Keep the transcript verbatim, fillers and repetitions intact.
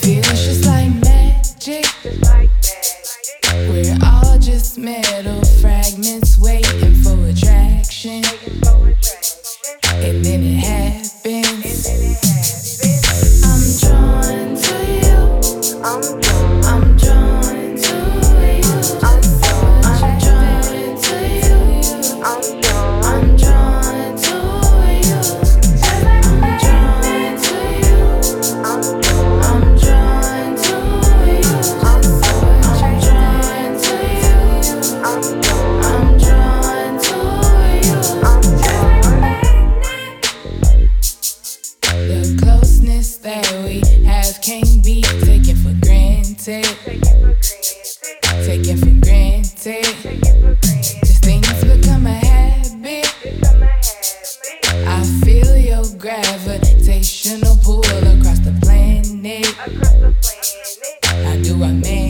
Feels just like magic. We're all just metal fragments waiting for attraction. And then it happens. I'm drawn to you. I'm drawn. I'm drawn to you. I'm drawn. I'm drawn to you. I'm drawn. I'm drawn to you. I'm drawn to you. I'm drawn. I'm drawn to you. I'm drawn to you. I'm drawn. I'm drawn to you. I'm The closeness that we have can't be taken for granted. Taken for granted. Just things become a habit. I feel your gravitational pull across the planet. How do I manage?